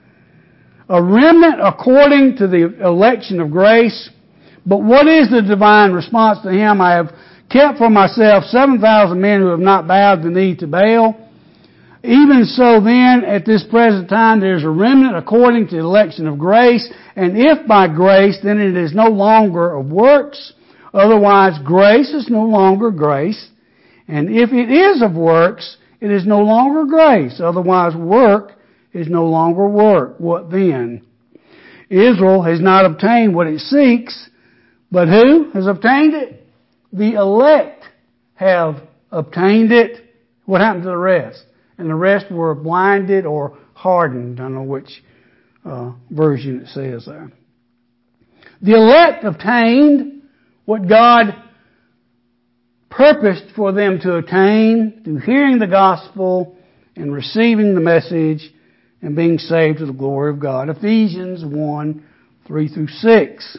A: A remnant according to the election of grace. But what is the divine response to him? I have kept for myself 7,000 men who have not bowed the knee to Baal. Even so then, at this present time, there's a remnant according to the election of grace. And if by grace, then it is no longer of works. Otherwise, grace is no longer grace. And if it is of works, it is no longer grace. Otherwise, work is no longer work. What then? Israel has not obtained what it seeks, but who has obtained it? The elect have obtained it. What happened to the rest? And the rest were blinded or hardened. I don't know which version it says there. The elect obtained what God purposed for them to attain through hearing the gospel and receiving the message and being saved to the glory of God. Ephesians 1, 3 through 6.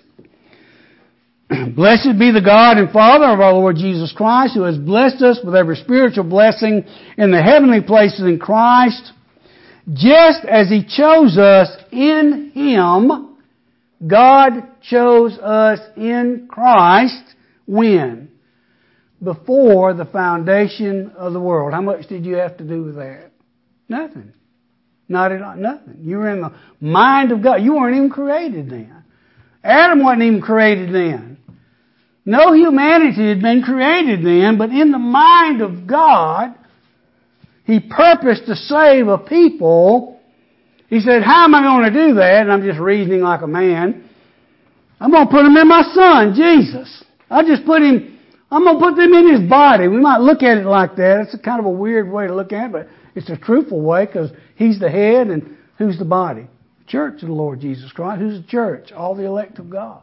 A: Blessed be the God and Father of our Lord Jesus Christ, who has blessed us with every spiritual blessing in the heavenly places in Christ, just as He chose us in Him. God chose us in Christ when? Before the foundation of the world. How much did you have to do with that? Nothing. Not at all. Nothing. You were in the mind of God. You weren't even created then. Adam wasn't even created then. No humanity had been created then, but in the mind of God, He purposed to save a people. He said, how am I going to do that? And I'm just reasoning like a man. I'm going to put Him in my Son, Jesus. I'm going to put them in His body. We might look at it like that. It's a kind of a weird way to look at it, but it's a truthful way because He's the head and who's the body? The church of the Lord Jesus Christ. Who's the church? All the elect of God.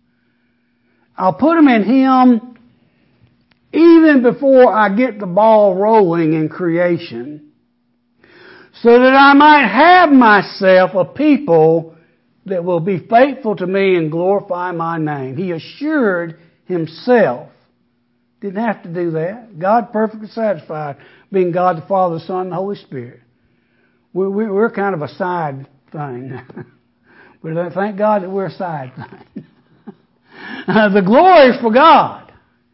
A: I'll put them in Him even before I get the ball rolling in creation so that I might have myself a people that will be faithful to me and glorify my name. He assured Himself. Didn't have to do that. God perfectly satisfied being God the Father, the Son, and the Holy Spirit. We're kind of a side thing. But thank God that we're a side thing. The glory is for God.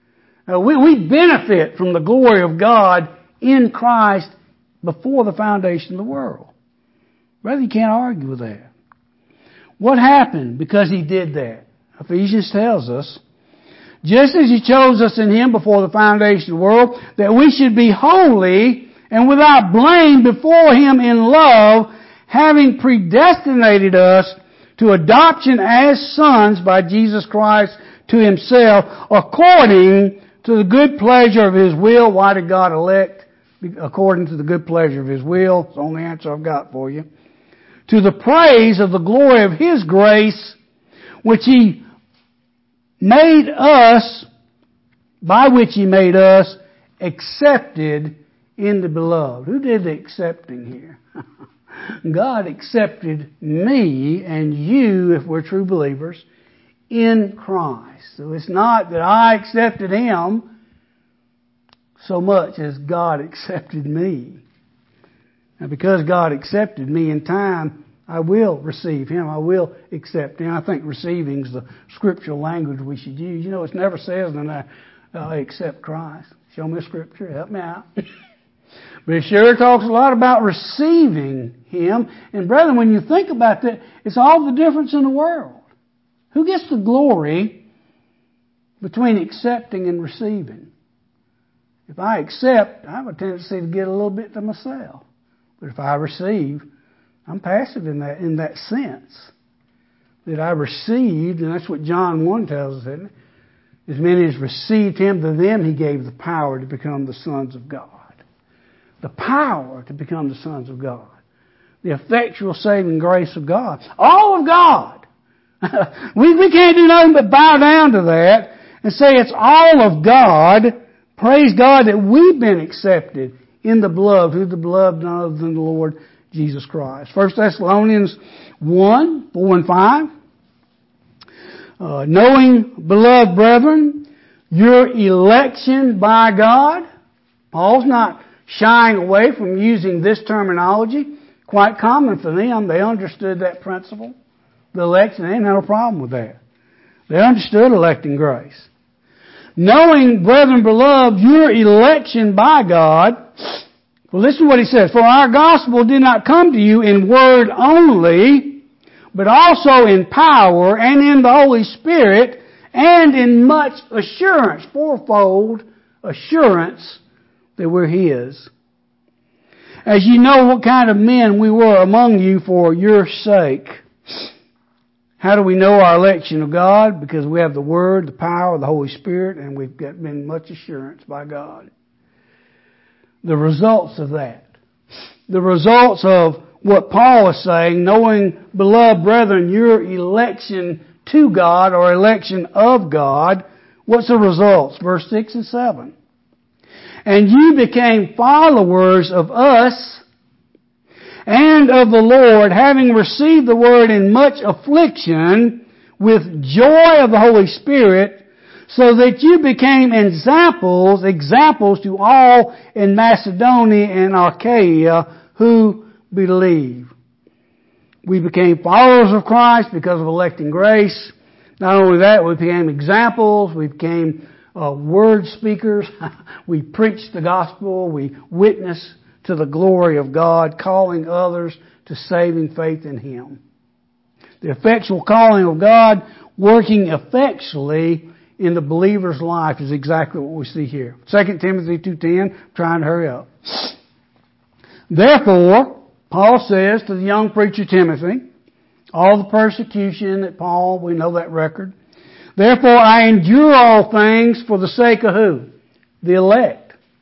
A: We benefit from the glory of God in Christ before the foundation of the world. Brother, you can't argue with that. What happened because He did that? Ephesians tells us, just as He chose us in Him before the foundation of the world, that we should be holy and without blame before Him in love, having predestinated us to adoption as sons by Jesus Christ to Himself, according to the good pleasure of His will. Why did God elect? According to the good pleasure of His will. It's the only answer I've got for you. To the praise of the glory of His grace, which He made us, by which He made us accepted in the beloved. Who did the accepting here? God accepted me and you, if we're true believers, in Christ. So it's not that I accepted Him so much as God accepted me. And because God accepted me in time, I will receive Him. I will accept Him. I think receiving is the scriptural language we should use. You know, it never says that I accept Christ. Show me a scripture. Help me out. But it sure talks a lot about receiving Him. And brethren, when you think about that, it's all the difference in the world. Who gets the glory between accepting and receiving? If I accept, I have a tendency to get a little bit to myself. But if I receive, I'm passive in that sense. That I received, and that's what John 1 tells us, isn't it? As many as received Him, to them He gave the power to become the sons of God. The power to become the sons of God. The effectual saving grace of God. All of God. we can't do nothing but bow down to that and say it's all of God. Praise God that we've been accepted in the beloved. Who's the beloved? None other than the Lord Jesus Christ. 1 Thessalonians 1, 4 and 5. Knowing, beloved brethren, your election by God. Paul's not shying away from using this terminology. Quite common for them. They understood that principle. The election, they didn't have a problem with that. They understood electing grace. Knowing, brethren beloved, your election by God. Well, listen to what he says. For our gospel did not come to you in word only, but also in power and in the Holy Spirit and in much assurance, fourfold assurance that we're His. As you know what kind of men we were among you for your sake. How do we know our election of God? Because we have the Word, the power of the Holy Spirit, and we've been much assurance by God. The results of that. The results of what Paul is saying, knowing, beloved brethren, your election to God or election of God. What's the results? Verse 6 and 7. And you became followers of us and of the Lord, having received the word in much affliction with joy of the Holy Spirit, so that you became examples to all in Macedonia and Achaia who believe. We became followers of Christ because of electing grace. Not only that, we became examples, we became word speakers. We preached the gospel, we witnessed to the glory of God, calling others to saving faith in Him. The effectual calling of God working effectually in the believer's life is exactly what we see here. 2 Timothy 2:10, trying to hurry up. Therefore, Paul says to the young preacher Timothy, all the persecution that Paul, we know that record. Therefore, I endure all things for the sake of who? The elect.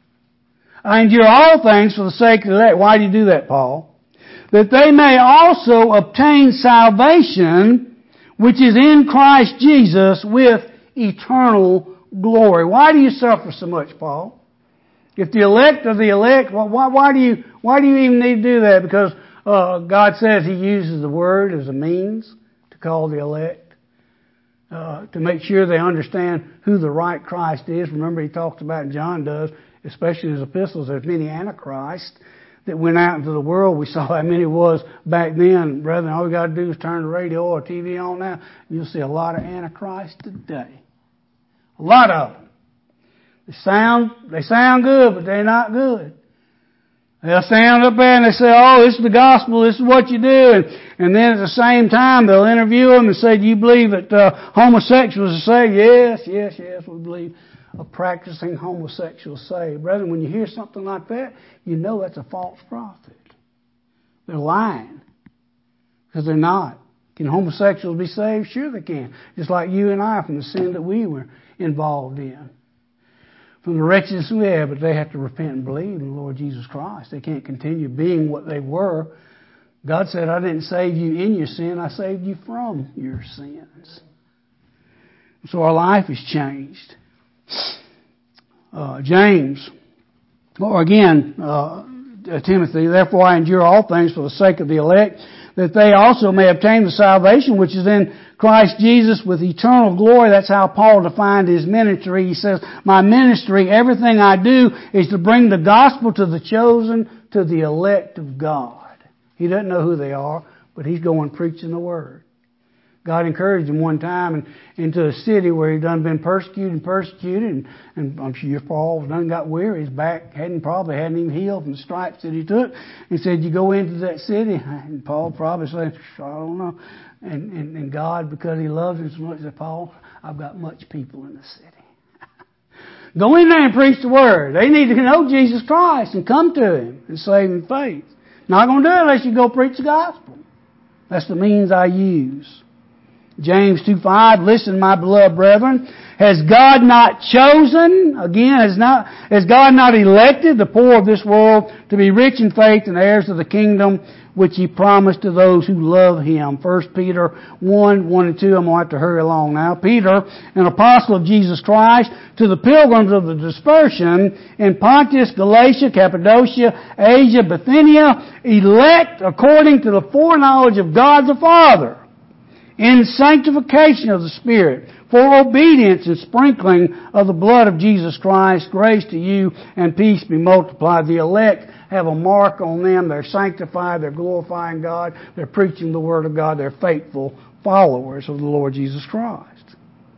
A: I endure all things for the sake of the elect. Why do you do that, Paul? That they may also obtain salvation, which is in Christ Jesus with eternal glory. Why do you suffer so much, Paul? If the elect are the elect, why do you even need to do that? Because God says He uses the Word as a means to call the elect. To make sure they understand who the right Christ is. Remember, He talks about, and John does, especially in his epistles, there's many antichrists that went out into the world. We saw how many it was back then. Brethren, all we got to do is turn the radio or TV on now. You'll see a lot of antichrists today. A lot of them. They sound good, but they're not good. They'll stand up there and they say, oh, this is the gospel, this is what you do. And then at the same time, they'll interview them and say, do you believe that homosexuals are saved? Yes, we believe a practicing homosexual saved. Brethren, when you hear something like that, you know that's a false prophet. They're lying. Because they're not. Can homosexuals be saved? Sure they can. Just like you and I from the sin that we were involved in. From the wretchedness we have, but they have to repent and believe in the Lord Jesus Christ. They can't continue being what they were. God said, I didn't save you in your sin, I saved you from your sins. So our life is changed. James, or again, Timothy, therefore I endure all things for the sake of the elect, that they also may obtain the salvation which is in Christ Jesus with eternal glory. That's how Paul defined his ministry. He says, my ministry, everything I do is to bring the gospel to the chosen, to the elect of God. He doesn't know who they are, but he's going preaching the word. God encouraged him one time into a city where he'd done been persecuted, and I'm sure Paul done got weary. His back probably hadn't even healed from the stripes that he took. He said, you go into that city, and Paul probably said, I don't know. And God, because he loves him so much, said, Paul, I've got much people in the city. Go in there and preach the word. They need to know Jesus Christ and come to him and saving faith. Not going to do it unless you go preach the gospel. That's the means I use. James 2:5, listen, my beloved brethren, has God not chosen, again, has God not elected the poor of this world to be rich in faith and heirs of the kingdom which he promised to those who love him? 1 Peter 1 and 2, I'm going to have to hurry along now. Peter, an apostle of Jesus Christ, to the pilgrims of the dispersion in Pontus, Galatia, Cappadocia, Asia, Bithynia, elect according to the foreknowledge of God the Father, in sanctification of the Spirit, for obedience and sprinkling of the blood of Jesus Christ, grace to you and peace be multiplied. The elect have a mark on them. They're sanctified. They're glorifying God. They're preaching the Word of God. They're faithful followers of the Lord Jesus Christ.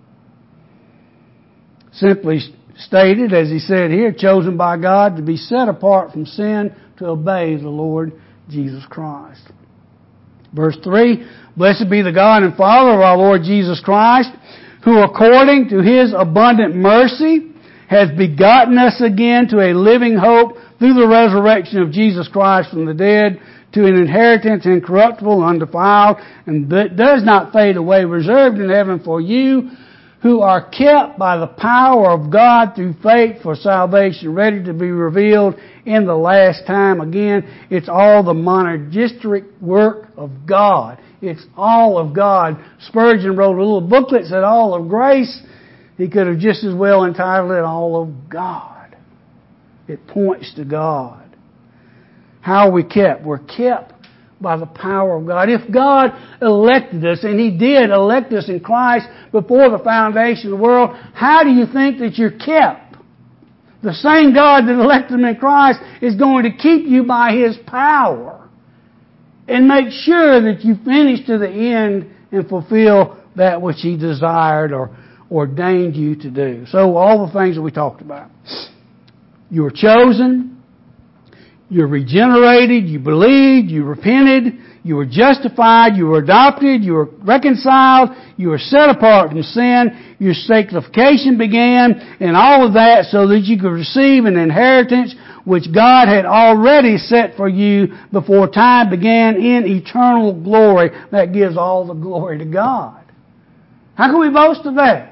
A: Simply stated, as he said here, chosen by God to be set apart from sin to obey the Lord Jesus Christ. Verse 3, blessed be the God and Father of our Lord Jesus Christ, who according to his abundant mercy has begotten us again to a living hope through the resurrection of Jesus Christ from the dead, to an inheritance incorruptible, undefiled, and that does not fade away, reserved in heaven for you, who are kept by the power of God through faith for salvation, ready to be revealed in the last time. Again, it's all the monergistic work of God. It's all of God. Spurgeon wrote a little booklet that said all of grace. He could have just as well entitled it All of God. It points to God. How are we kept? We're kept by the power of God. If God elected us, and he did elect us in Christ before the foundation of the world, how do you think that you're kept? The same God that elected them in Christ is going to keep you by his power and make sure that you finish to the end and fulfill that which he desired or ordained you to do. So all the things that we talked about. You were chosen. You're regenerated, you believed, you repented, you were justified, you were adopted, you were reconciled, you were set apart from sin, your sanctification began, and all of that so that you could receive an inheritance which God had already set for you before time began in eternal glory. That gives all the glory to God. How can we boast of that?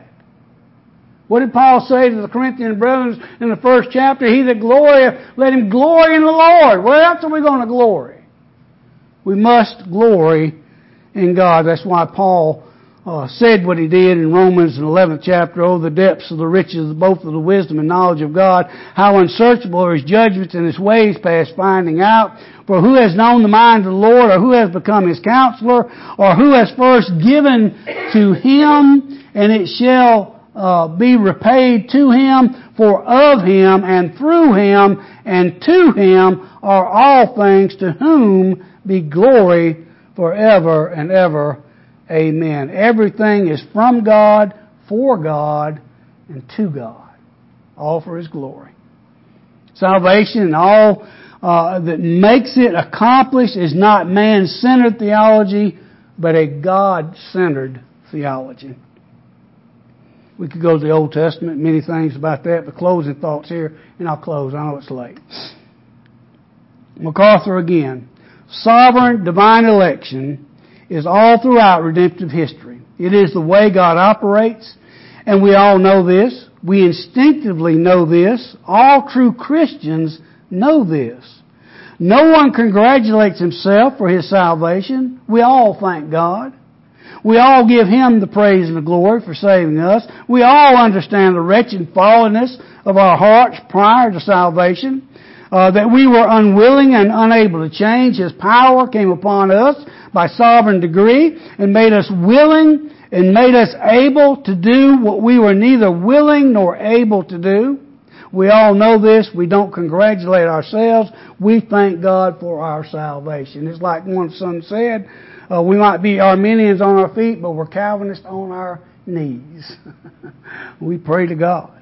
A: What did Paul say to the Corinthian brethren in the first chapter? He that glorieth, let him glory in the Lord. Where else are we going to glory? We must glory in God. That's why Paul said what he did in Romans in the 11th chapter. Oh, the depths of the riches, both of the wisdom and knowledge of God. How unsearchable are his judgments and his ways past finding out. For who has known the mind of the Lord, or who has become his counselor, or who has first given to him, and it shall be repaid to him, for of him and through him and to him are all things, to whom be glory forever and ever. Amen. Everything is from God, for God, and to God. All for his glory. Salvation and all that makes it accomplished is not man-centered theology, but a God-centered theology. We could go to the Old Testament, many things about that, but closing thoughts here, and I'll close. I know it's late. MacArthur again. Sovereign divine election is all throughout redemptive history. It is the way God operates, and we all know this. We instinctively know this. All true Christians know this. No one congratulates himself for his salvation. We all thank God. We all give him the praise and the glory for saving us. We all understand the wretched fallenness of our hearts prior to salvation. that we were unwilling and unable to change. His power came upon us by sovereign degree and made us willing and made us able to do what we were neither willing nor able to do. We all know this. We don't congratulate ourselves. We thank God for our salvation. It's like one son said, we might be Arminians on our feet, but we're Calvinists on our knees. We pray to God.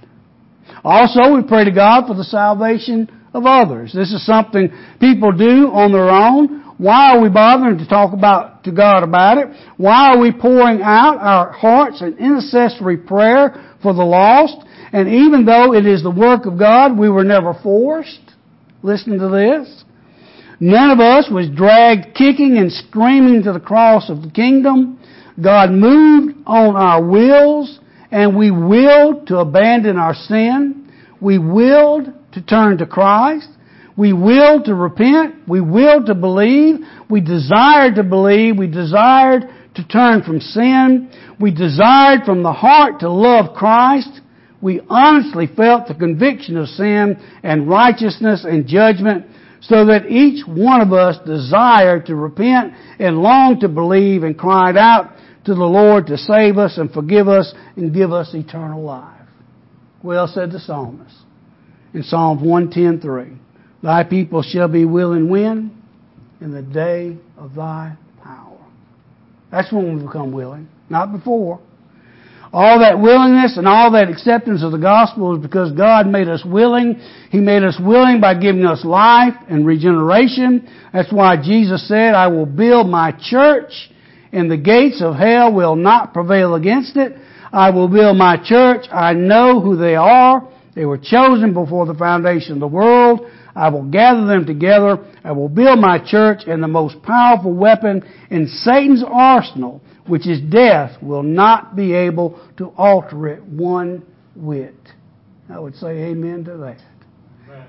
A: Also, we pray to God for the salvation of others. This is something people do on their own. Why are we bothering to talk to God about it? Why are we pouring out our hearts in intercessory prayer for the lost? And even though it is the work of God, we were never forced. Listen to this. None of us was dragged kicking and screaming to the cross of the kingdom. God moved on our wills, and we willed to abandon our sin. We willed to turn to Christ. We willed to repent. We willed to believe. We desired to believe. We desired to turn from sin. We desired from the heart to love Christ. We honestly felt the conviction of sin and righteousness and judgment, so that each one of us desired to repent and longed to believe and cried out to the Lord to save us and forgive us and give us eternal life. Well said the psalmist in Psalms 110:3. Thy people shall be willing when? In the day of thy power. That's when we become willing, not before. All that willingness and all that acceptance of the gospel is because God made us willing. He made us willing by giving us life and regeneration. That's why Jesus said, I will build my church, and the gates of hell will not prevail against it. I will build my church. I know who they are. They were chosen before the foundation of the world. I will gather them together. I will build my church, and the most powerful weapon in Satan's arsenal, which is death, will not be able to alter it one whit. I would say amen to that. Right.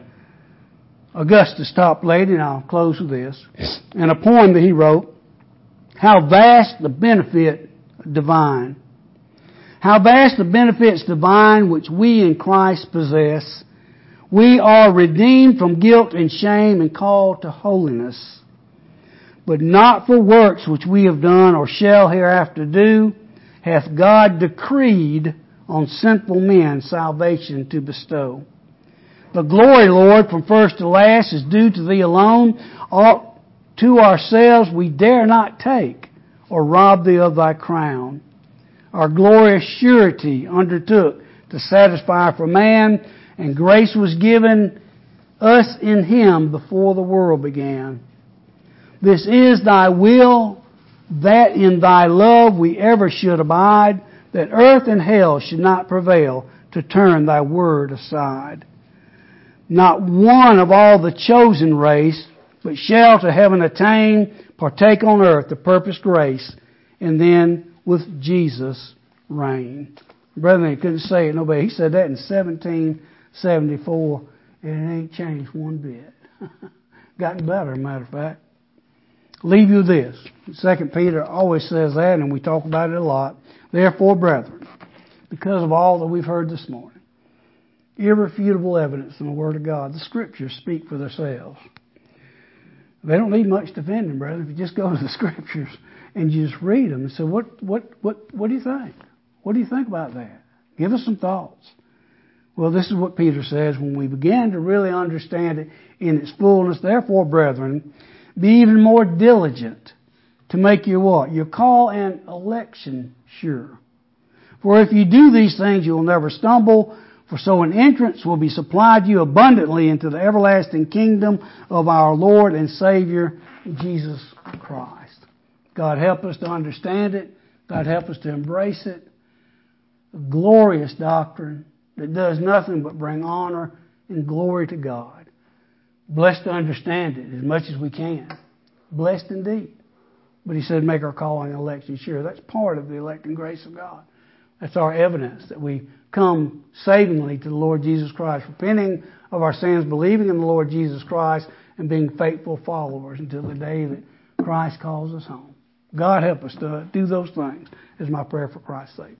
A: Augustus Toplady, and I'll close with this, in a poem that he wrote, how vast the benefit divine. How vast the benefits divine which we in Christ possess. We are redeemed from guilt and shame and called to holiness. But not for works which we have done or shall hereafter do, hath God decreed on sinful men salvation to bestow. The glory, Lord, from first to last is due to Thee alone. To ourselves we dare not take or rob Thee of Thy crown. Our glorious surety undertook to satisfy for man, and grace was given us in Him before the world began. This is Thy will, that in Thy love we ever should abide, that earth and hell should not prevail to turn Thy word aside. Not one of all the chosen race, but shall to heaven attain, partake on earth the purposed grace, and then with Jesus reign. Brethren, he couldn't say it no better. He said that in 1774, and it ain't changed one bit. Gotten better, matter of fact. Leave you this. 2 Peter always says that, and we talk about it a lot. Therefore, brethren, because of all that we've heard this morning, irrefutable evidence in the Word of God, the Scriptures speak for themselves. They don't need much defending, brethren. If you just go to the Scriptures and you just read them and say, what do you think? What do you think about that? Give us some thoughts. Well, this is what Peter says when we begin to really understand it in its fullness. Therefore, brethren, be even more diligent to make your what? Your call and election sure. For if you do these things, you will never stumble. For so an entrance will be supplied you abundantly into the everlasting kingdom of our Lord and Savior, Jesus Christ. God help us to understand it. God help us to embrace it. A glorious doctrine that does nothing but bring honor and glory to God. Blessed to understand it as much as we can. Blessed indeed. But he said make our calling and election sure. That's part of the electing grace of God. That's our evidence that we come savingly to the Lord Jesus Christ, repenting of our sins, believing in the Lord Jesus Christ, and being faithful followers until the day that Christ calls us home. God help us to do those things is my prayer for Christ's sake.